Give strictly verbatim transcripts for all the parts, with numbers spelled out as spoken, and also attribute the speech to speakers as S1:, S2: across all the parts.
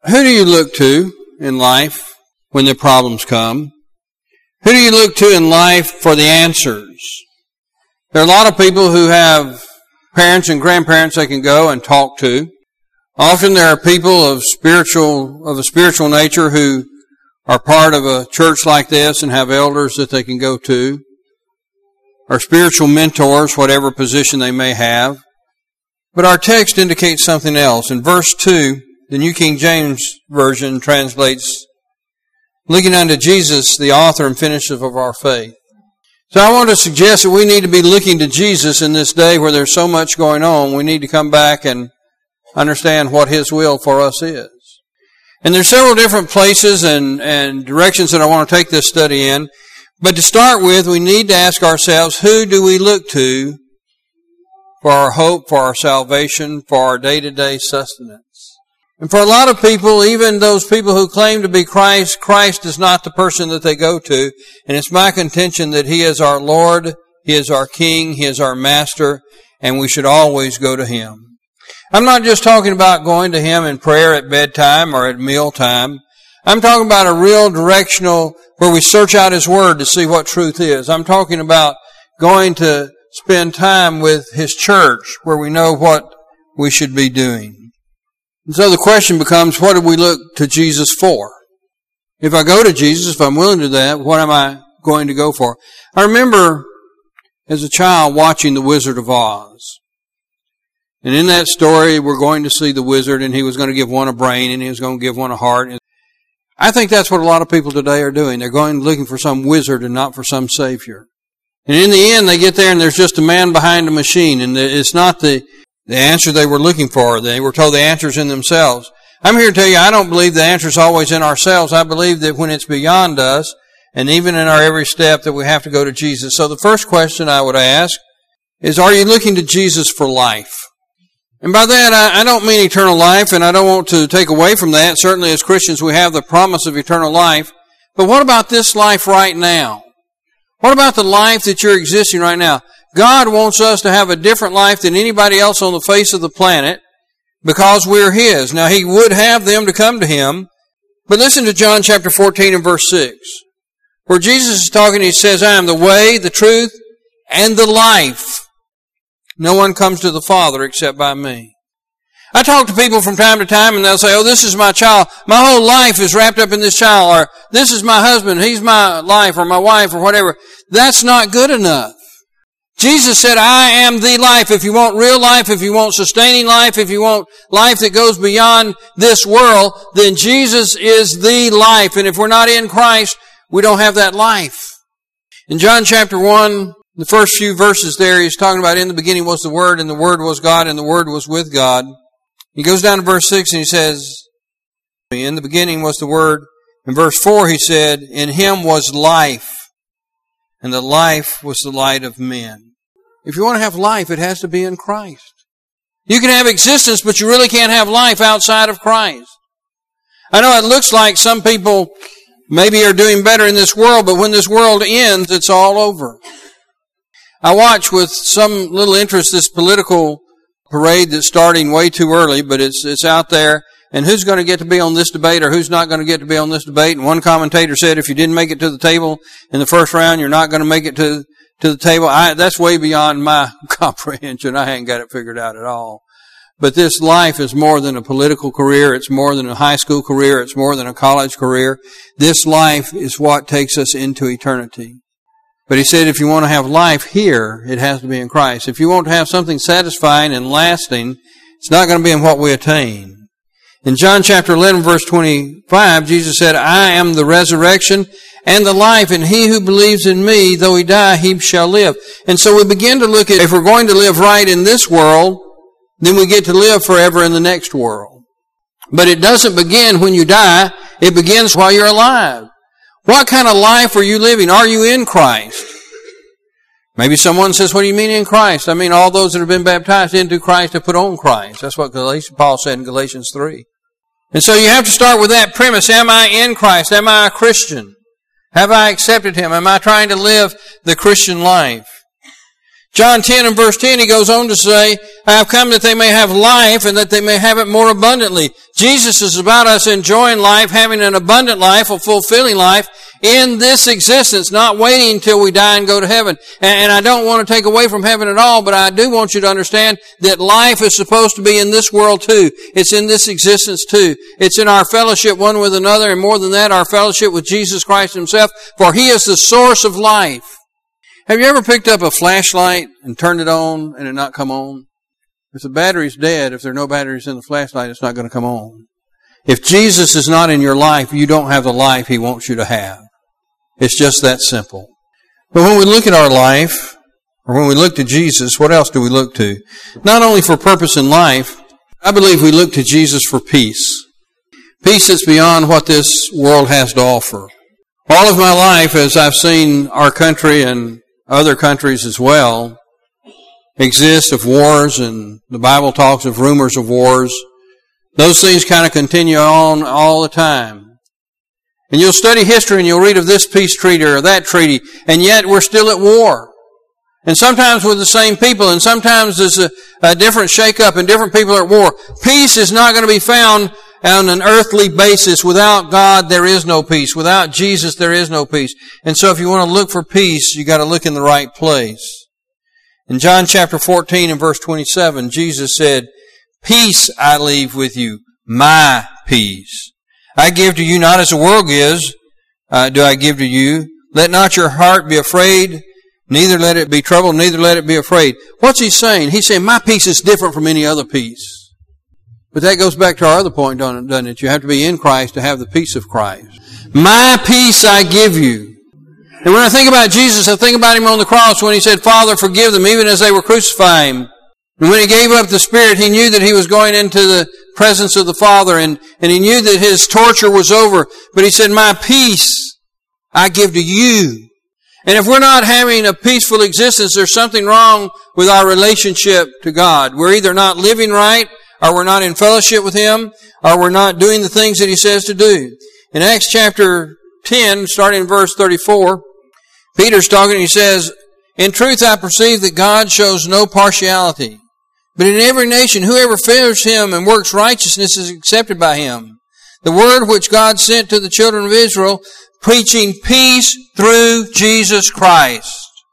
S1: Who do you look to in life when the problems come? Who do you look to in life for the answers? There are a lot of people who have parents and grandparents they can go and talk to. Often there are people of spiritual, of a spiritual nature who are part of a church like this and have elders that they can go to, or spiritual mentors, whatever position they may have. But our text indicates something else. In verse two, the New King James Version translates, looking unto Jesus, the author and finisher of our faith. So I want to suggest that we need to be looking to Jesus in this day where there's so much going on. We need to come back and understand what His will for us is. And there's several different places and, and directions that I want to take this study in. But to start with, we need to ask ourselves, who do we look to for our hope, for our salvation, for our day-to-day sustenance? And for a lot of people, even those people who claim to be Christ, Christ is not the person that they go to. And it's my contention that He is our Lord, He is our King, He is our Master, and we should always go to Him. I'm not just talking about going to Him in prayer at bedtime or at mealtime. I'm talking about a real directional, where we search out His Word to see what truth is. I'm talking about going to spend time with His church, where we know what we should be doing. And so the question becomes, what do we look to Jesus for? If I go to Jesus, if I'm willing to do that, what am I going to go for? I remember as a child watching The Wizard of Oz. And in that story, we're going to see the wizard, and he was going to give one a brain, and he was going to give one a heart. I think that's what a lot of people today are doing. They're going looking for some wizard and not for some Savior. And in the end, they get there, and there's just a man behind a machine, and it's not the The answer they were looking for. They were told the answer's in themselves. I'm here to tell you, I don't believe the answer's always in ourselves. I believe that when it's beyond us, and even in our every step, that we have to go to Jesus. So the first question I would ask is, are you looking to Jesus for life? And by that, I, I don't mean eternal life, and I don't want to take away from that. Certainly as Christians, we have the promise of eternal life. But what about this life right now? What about the life that you're existing right now? God wants us to have a different life than anybody else on the face of the planet because we're His. Now, He would have them to come to Him. But listen to John chapter fourteen and verse six, where Jesus is talking. He says, I am the way, the truth, and the life. No one comes to the Father except by me. I talk to people from time to time, and they'll say, oh, this is my child. My whole life is wrapped up in this child. Or this is my husband. He's my life, or my wife, or whatever. That's not good enough. Jesus said, I am the life. If you want real life, if you want sustaining life, if you want life that goes beyond this world, then Jesus is the life. And if we're not in Christ, we don't have that life. In John chapter one, the first few verses there, he's talking about in the beginning was the Word, and the Word was God, and the Word was with God. He goes down to verse six and he says, in the beginning was the Word. In verse four he said, in Him was life, and the life was the light of men. If you want to have life, it has to be in Christ. You can have existence, but you really can't have life outside of Christ. I know it looks like some people maybe are doing better in this world, but when this world ends, it's all over. I watch with some little interest this political parade that's starting way too early, but it's it's out there. And who's going to get to be on this debate or who's not going to get to be on this debate? And one commentator said, if you didn't make it to the table in the first round, you're not going to make it to to the table. I, that's way beyond my comprehension. I ain't got it figured out at all. But this life is more than a political career. It's more than a high school career. It's more than a college career. This life is what takes us into eternity. But he said if you want to have life here, it has to be in Christ. If you want to have something satisfying and lasting, it's not going to be in what we attain. In John chapter eleven, verse twenty-five, Jesus said, I am the resurrection and the life, and he who believes in me, though he die, he shall live. And so we begin to look at, if we're going to live right in this world, then we get to live forever in the next world. But it doesn't begin when you die. It begins while you're alive. What kind of life are you living? Are you in Christ? Maybe someone says, what do you mean in Christ? I mean, all those that have been baptized into Christ have put on Christ. That's what Galatians, Paul said in Galatians three. And so you have to start with that premise. Am I in Christ? Am I a Christian? Have I accepted Him? Am I trying to live the Christian life? John ten and verse ten, he goes on to say, I have come that they may have life and that they may have it more abundantly. Jesus is about us enjoying life, having an abundant life, a fulfilling life in this existence, not waiting until we die and go to heaven. And I don't want to take away from heaven at all, but I do want you to understand that life is supposed to be in this world too. It's in this existence too. It's in our fellowship one with another, and more than that, our fellowship with Jesus Christ Himself, for He is the source of life. Have you ever picked up a flashlight and turned it on and it not come on? If the battery's dead, if there are no batteries in the flashlight, it's not going to come on. If Jesus is not in your life, you don't have the life He wants you to have. It's just that simple. But when we look at our life, or when we look to Jesus, what else do we look to? Not only for purpose in life, I believe we look to Jesus for peace. Peace that's beyond what this world has to offer. All of my life, as I've seen our country and other countries as well, exist of wars, and the Bible talks of rumors of wars. Those things kind of continue on all the time. And you'll study history and you'll read of this peace treaty or that treaty, and yet we're still at war. And sometimes with the same people, and sometimes there's a, a different shake-up and different people are at war. Peace is not going to be found on an earthly basis. Without God, there is no peace. Without Jesus, there is no peace. And so if you want to look for peace, you got to look in the right place. In John chapter fourteen and verse twenty-seven, Jesus said, "Peace I leave with you, my peace. I give to you not as the world gives, uh, do I give to you. Let not your heart be afraid, neither let it be troubled, neither let it be afraid." What's He saying? He's saying, my peace is different from any other peace. But that goes back to our other point, doesn't it? You have to be in Christ to have the peace of Christ. My peace I give you. And when I think about Jesus, I think about Him on the cross when He said, "Father, forgive them," even as they were crucifying Him. And when He gave up the Spirit, He knew that He was going into the presence of the Father, and, and He knew that His torture was over. But He said, "My peace I give to you." And if we're not having a peaceful existence, there's something wrong with our relationship to God. We're either not living right, or we're not in fellowship with Him, or we're not doing the things that He says to do. In Acts chapter ten, starting in verse thirty-four, Peter's talking and he says, "In truth I perceive that God shows no partiality, but in every nation whoever fears Him and works righteousness is accepted by Him. The word which God sent to the children of Israel, preaching peace through Jesus Christ.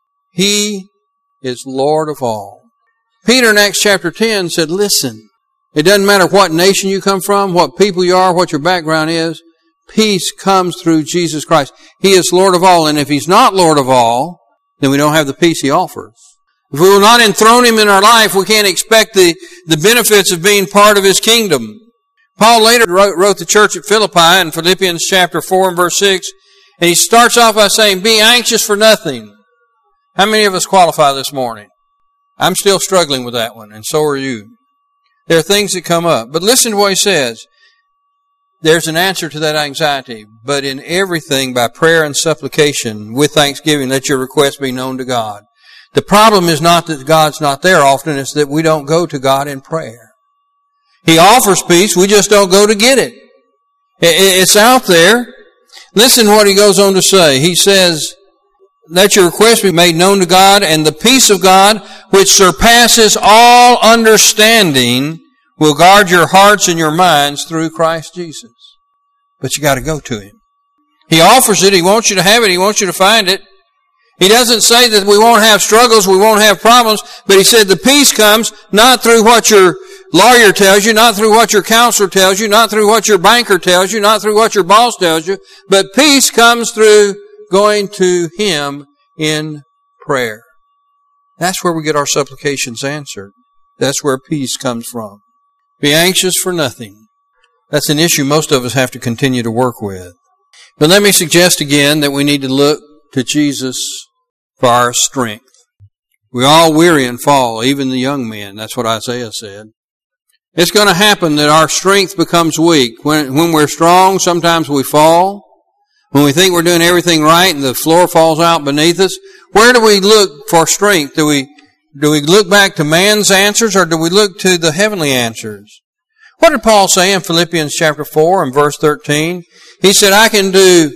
S1: He is Lord of all." Peter in Acts chapter ten said, listen, it doesn't matter what nation you come from, what people you are, what your background is, peace comes through Jesus Christ. He is Lord of all, and if He's not Lord of all, then we don't have the peace He offers. If we will not enthrone Him in our life, we can't expect the, the benefits of being part of His kingdom. Paul later wrote, wrote the church at Philippi in Philippians chapter four and verse six, and he starts off by saying, "Be anxious for nothing." How many of us qualify this morning? I'm still struggling with that one, and so are you. There are things that come up. But listen to what he says. There's an answer to that anxiety. "But in everything by prayer and supplication with thanksgiving let your requests be known to God." The problem is not that God's not there often, it's that we don't go to God in prayer. He offers peace, we just don't go to get it. It's out there. Listen to what he goes on to say. He says, "Let your requests be made known to God, and the peace of God, which surpasses all understanding, will guard your hearts and your minds through Christ Jesus." But you got to go to Him. He offers it. He wants you to have it. He wants you to find it. He doesn't say that we won't have struggles, we won't have problems, but He said the peace comes not through what your lawyer tells you, not through what your counselor tells you, not through what your banker tells you, not through what your boss tells you, but peace comes through going to Him in prayer. That's where we get our supplications answered. That's where peace comes from. Be anxious for nothing. That's an issue most of us have to continue to work with. But let me suggest again that we need to look to Jesus for our strength. We all weary and fall, even the young men. That's what Isaiah said. It's going to happen that our strength becomes weak. When, when we're strong, sometimes we fall. When we think we're doing everything right and the floor falls out beneath us, where do we look for strength? Do we, do we look back to man's answers, or do we look to the heavenly answers? What did Paul say in Philippians chapter four and verse thirteen? He said, "I can do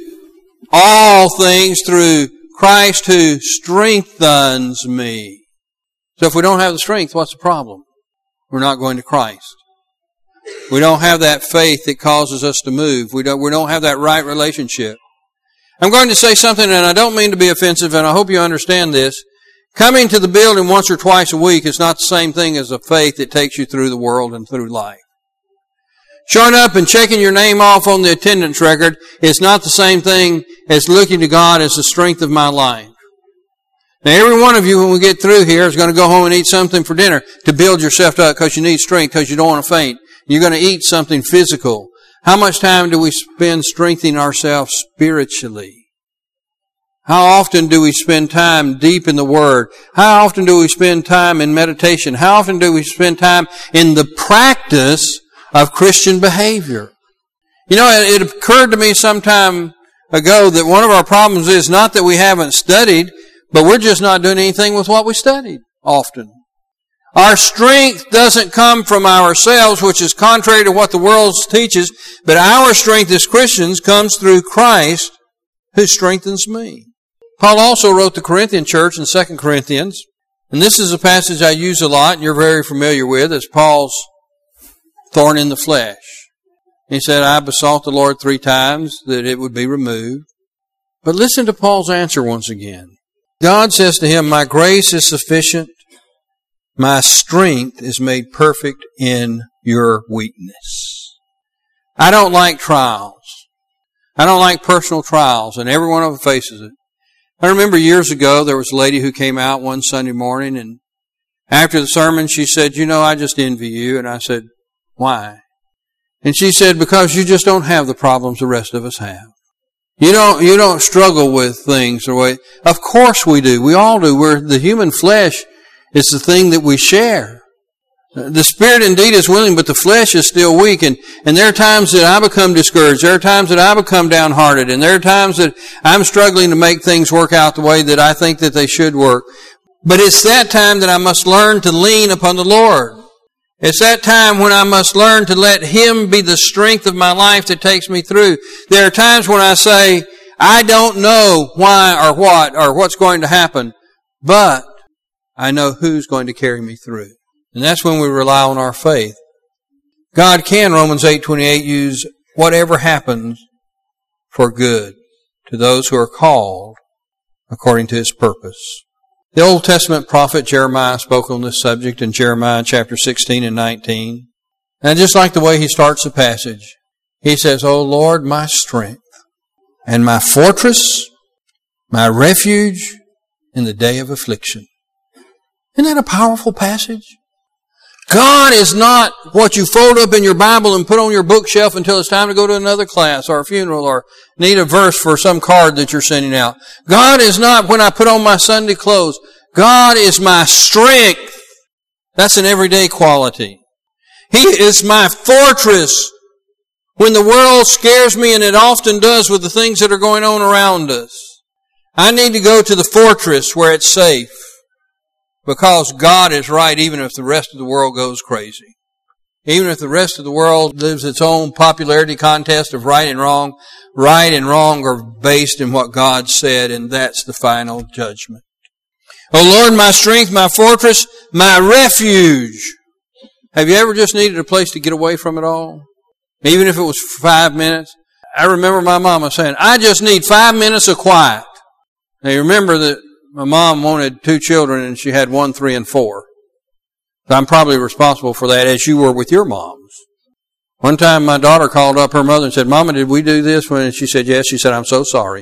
S1: all things through Christ who strengthens me." So if we don't have the strength, what's the problem? We're not going to Christ. We don't have that faith that causes us to move. We don't, we don't have that right relationship. I'm going to say something, and I don't mean to be offensive, and I hope you understand this. Coming to the building once or twice a week is not the same thing as a faith that takes you through the world and through life. Showing up and checking your name off on the attendance record is not the same thing as looking to God as the strength of my life. Now, every one of you, when we get through here, is going to go home and eat something for dinner to build yourself up because you need strength, because you don't want to faint. You're going to eat something physical. How much time do we spend strengthening ourselves spiritually? How often do we spend time deep in the Word? How often do we spend time in meditation? How often do we spend time in the practice of Christian behavior? You know, it occurred to me some time ago that one of our problems is not that we haven't studied, but we're just not doing anything with what we studied often. Our strength doesn't come from ourselves, which is contrary to what the world teaches, but our strength as Christians comes through Christ who strengthens me. Paul also wrote the Corinthian church in Second Corinthians, and this is a passage I use a lot and you're very familiar with. It's Paul's thorn in the flesh. He said, I besought the Lord three times that it would be removed. But listen to Paul's answer once again. God says to him, my grace is sufficient. My strength is made perfect in your weakness. I don't like trials. I don't like personal trials, and every one of them faces it. I remember years ago, there was a lady who came out one Sunday morning, and after the sermon, she said, you know, I just envy you. And I said, why? And she said, because you just don't have the problems the rest of us have. You don't, you don't struggle with things the way, of course we do. We all do. We're, the human flesh is the thing that we share. The spirit indeed is willing, but the flesh is still weak. And, and there are times that I become discouraged. There are times that I become downhearted. And there are times that I'm struggling to make things work out the way that I think that they should work. But it's that time that I must learn to lean upon the Lord. It's that time when I must learn to let Him be the strength of my life that takes me through. There are times when I say, I don't know why or what or what's going to happen, but I know who's going to carry me through. And that's when we rely on our faith. God can, Romans eight twenty-eight, use whatever happens for good to those who are called according to His purpose. The Old Testament prophet Jeremiah spoke on this subject in Jeremiah chapter sixteen and nineteen. And I just like the way he starts the passage. He says, O Lord, my strength and my fortress, my refuge in the day of affliction. Isn't that a powerful passage? God is not what you fold up in your Bible and put on your bookshelf until it's time to go to another class or a funeral or need a verse for some card that you're sending out. God is not when I put on my Sunday clothes. God is my strength. That's an everyday quality. He is my fortress. When the world scares me, and it often does with the things that are going on around us, I need to go to the fortress where it's safe. Because God is right even if the rest of the world goes crazy. Even if the rest of the world lives its own popularity contest of right and wrong, right and wrong are based in what God said, and that's the final judgment. O Lord, my strength, my fortress, my refuge. Have you ever just needed a place to get away from it all? Even if it was for five minutes? I remember my mama saying, I just need five minutes of quiet. Now you remember that my mom wanted two children and she had one, three, and four. So I'm probably responsible for that, as you were with your moms. One time my daughter called up her mother and said, Mama, did we do this? And she said, yes. She said, I'm so sorry.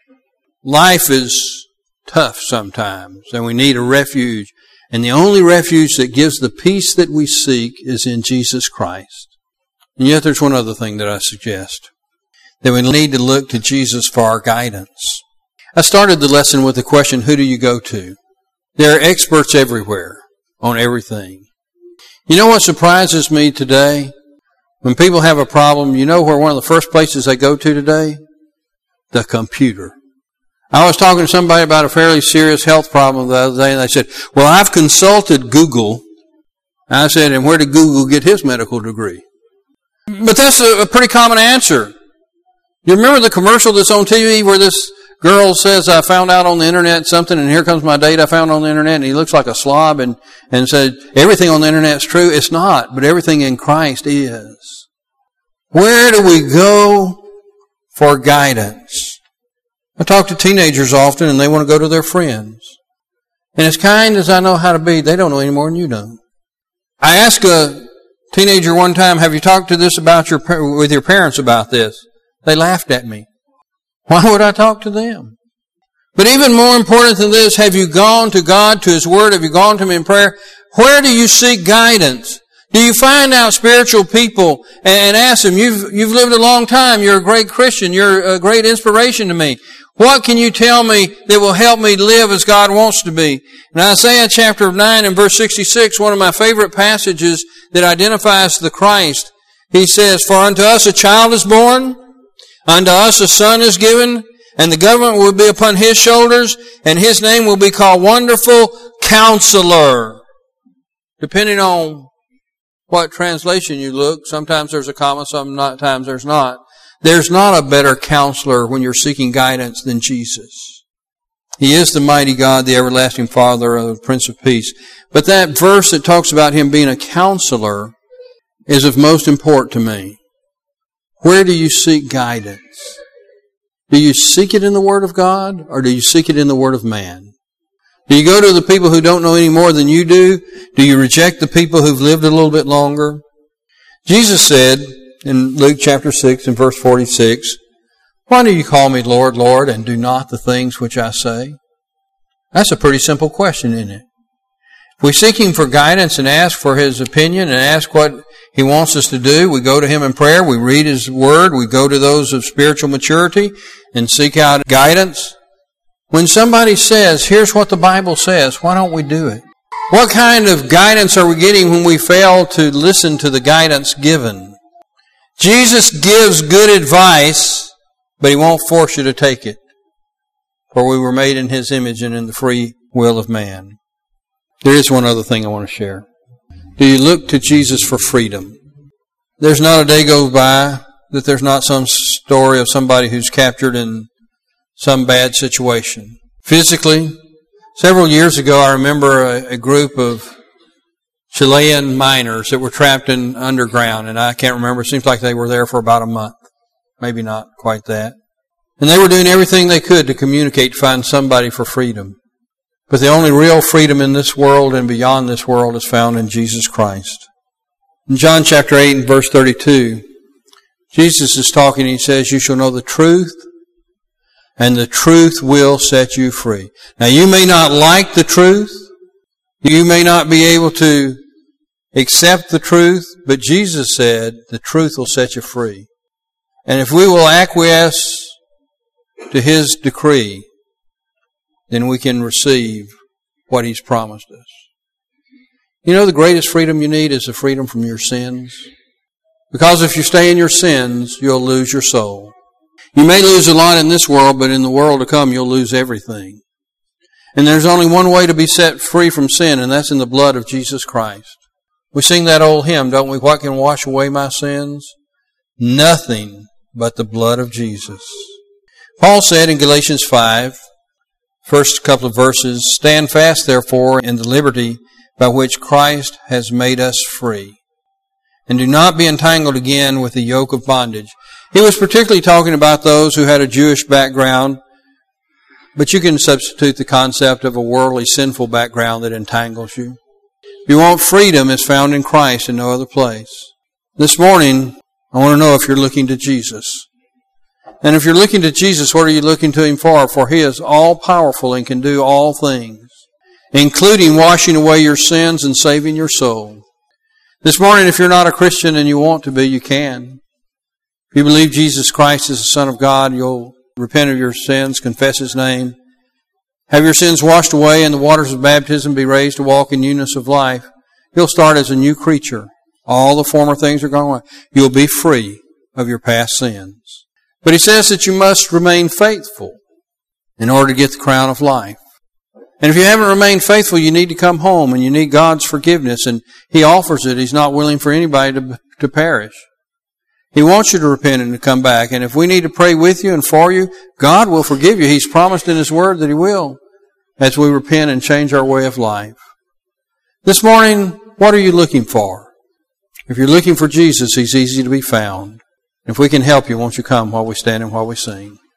S1: Life is tough sometimes, and we need a refuge. And the only refuge that gives the peace that we seek is in Jesus Christ. And yet there's one other thing that I suggest. That we need to look to Jesus for our guidance. I started the lesson with the question, who do you go to? There are experts everywhere on everything. You know what surprises me today? When people have a problem, you know where one of the first places they go to today? The computer. I was talking to somebody about a fairly serious health problem the other day, and they said, well, I've consulted Google. I said, and where did Google get his medical degree? But that's a, a pretty common answer. You remember the commercial that's on T V where this girl says, I found out on the internet something, and here comes my date I found on the internet, and he looks like a slob, and, and said, everything on the internet is true. It's not, but everything in Christ is. Where do we go for guidance? I talk to teenagers often, and they want to go to their friends. And as kind as I know how to be, they don't know any more than you know. I asked a teenager one time, have you talked to this about your with your parents about this? They laughed at me. Why would I talk to them? But even more important than this, have you gone to God, to His Word? Have you gone to Him in prayer? Where do you seek guidance? Do you find out spiritual people and ask them, you've, you've lived a long time, you're a great Christian, you're a great inspiration to me. What can you tell me that will help me live as God wants to be? In Isaiah chapter nine and verse sixty-six, one of my favorite passages that identifies the Christ, he says, for unto us a child is born, unto us a son is given, and the government will be upon His shoulders, and His name will be called Wonderful Counselor. Depending on what translation you look, sometimes there's a comma, sometimes there's not. There's not a better counselor when you're seeking guidance than Jesus. He is the mighty God, the everlasting Father, the Prince of Peace. But that verse that talks about Him being a counselor is of most import to me. Where do you seek guidance? Do you seek it in the Word of God, or do you seek it in the Word of man? Do you go to the people who don't know any more than you do? Do you reject the people who've lived a little bit longer? Jesus said in Luke chapter six and verse forty-six, why do you call me Lord, Lord, and do not the things which I say? That's a pretty simple question, isn't it? If we seek Him for guidance and ask for His opinion and ask what He wants us to do, we go to Him in prayer, we read His Word, we go to those of spiritual maturity and seek out guidance. When somebody says, here's what the Bible says, why don't we do it? What kind of guidance are we getting when we fail to listen to the guidance given? Jesus gives good advice, but He won't force you to take it. For we were made in His image and in the free will of man. There is one other thing I want to share. Do you look to Jesus for freedom? There's not a day goes by that there's not some story of somebody who's captured in some bad situation. Physically, several years ago I remember a, a group of Chilean miners that were trapped in underground, and I can't remember, it seems like they were there for about a month. Maybe not quite that. And they were doing everything they could to communicate, to find somebody for freedom. But the only real freedom in this world and beyond this world is found in Jesus Christ. In John chapter eight and verse thirty-two, Jesus is talking, He says, you shall know the truth, and the truth will set you free. Now you may not like the truth, you may not be able to accept the truth, but Jesus said the truth will set you free. And if we will acquiesce to His decree, then we can receive what He's promised us. You know, the greatest freedom you need is the freedom from your sins. Because if you stay in your sins, you'll lose your soul. You may lose a lot in this world, but in the world to come, you'll lose everything. And there's only one way to be set free from sin, and that's in the blood of Jesus Christ. We sing that old hymn, don't we? What can wash away my sins? Nothing but the blood of Jesus. Paul said in Galatians five, first couple of verses, stand fast, therefore, in the liberty by which Christ has made us free. And do not be entangled again with the yoke of bondage. He was particularly talking about those who had a Jewish background, but you can substitute the concept of a worldly, sinful background that entangles you. If you want freedom, it's found in Christ and no other place. This morning, I want to know if you're looking to Jesus. And if you're looking to Jesus, what are you looking to Him for? For He is all-powerful and can do all things, including washing away your sins and saving your soul. This morning, if you're not a Christian and you want to be, you can. If you believe Jesus Christ is the Son of God, you'll repent of your sins, confess His name, have your sins washed away in the waters of baptism, be raised to walk in newness of life. You'll start as a new creature. All the former things are gone away. You'll be free of your past sins. But He says that you must remain faithful in order to get the crown of life. And if you haven't remained faithful, you need to come home and you need God's forgiveness. And He offers it. He's not willing for anybody to, to perish. He wants you to repent and to come back. And if we need to pray with you and for you, God will forgive you. He's promised in His Word that He will, as we repent and change our way of life. This morning, what are you looking for? If you're looking for Jesus, He's easy to be found. If we can help you, won't you come while we stand and while we sing?